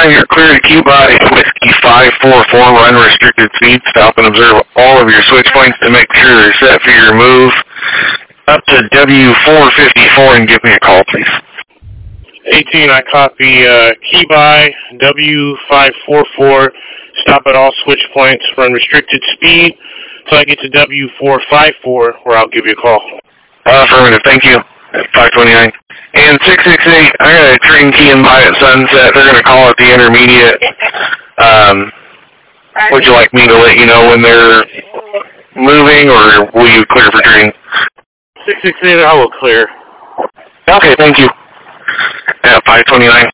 529, you're clear to keep by Whiskey 544, run restricted speed, stop and observe all of your switch points to make sure they're set for your move up to W454 and give me a call, please. 18, I copy key by W544, stop at all switch points, run restricted speed till I get to W454, where I'll give you a call. Affirmative, thank you. 529. And 668, I got a train key in by at Sunset. They're going to call it the intermediate. Would you like me to let you know when they're moving, or will you clear for train? 668, I will clear. Okay, thank you. 529.